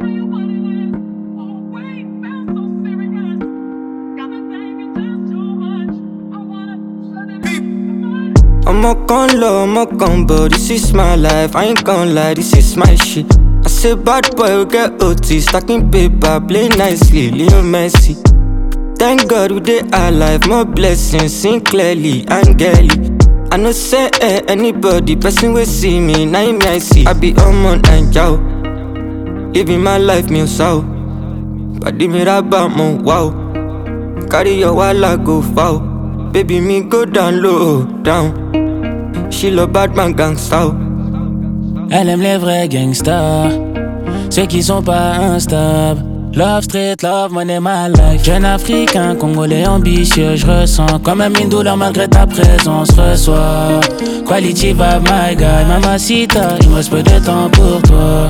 I'm a con low, I'm a combo, this is my life, I ain't gon' lie, this is my shit. I say bad boy will get OT, stacking paper, play nicely, Leo Messi. Thank God we dey alive, more blessings, sing clearly, angelic. I no say anybody, person will see me, now me I see. I be on and yow, living my life, me so. Body me rabba, mo wow. Carry your walla go foul. Baby me go down low, down. She love bad man gangsta. Elle aime les vrais gangsters, ceux qui sont pas instables. Love street, love money, my life. Jeune africain, congolais ambitieux, je ressens comme même une douleur malgré ta présence. Reçois quality vibe, my guy, mamacita, il me reste peu de temps pour toi.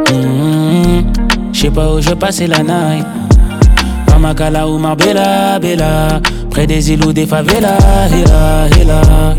J'sais pas où je vais passer la night. Pamakala ou Marbella, Bella, près des îles ou des favelas, hela, hela.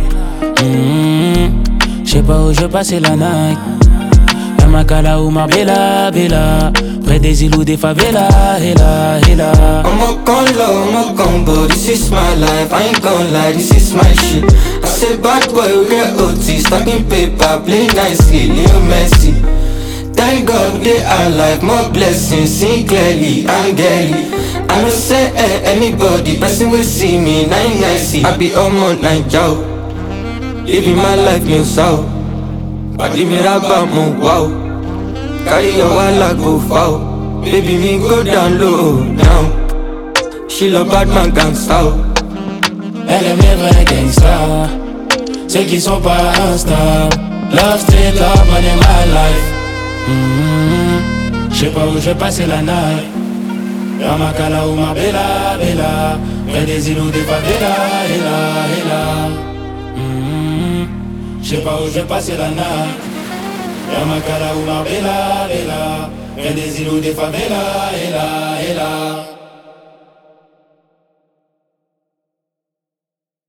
J'sais pas où je vais passer la night. Pamakala ou Marbella, Bella, près des îles ou des favelas, hela, hela. I'm a con low, I'm a combo, this is my life, I ain't gon' lie, this is my shit. I say bad boy will get OT, stacking paper, play nicely, Leo Messi. Thank God we dey alive, more blessings, sing clearly, angelic. I no say anybody, person will see me, now I see. I be on and yow, living my life, me so. Body me rabba, mo wow. Carry your walla go foul. Baby me go down low, down. She love bad man gangsta. Elle aime les vrais gangsters, ceux qui sont pas instables. Love street, love money, my life. J'sais pas où je vais passer la night. Ramakala ou Marbella, Bella, près des îles ou des favelas, hela, hela. J'sais pas où je vais passer la night. Ramakala ou Marbella, Bella, près des îles ou des favelas, hela, hela.